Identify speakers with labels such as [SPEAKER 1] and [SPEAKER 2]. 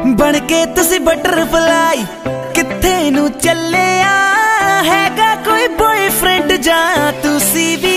[SPEAKER 1] बन के तुसी बटरफ्लाई किथे नू चलिया हैगा कोई बॉयफ्रेंड जा तुसी भी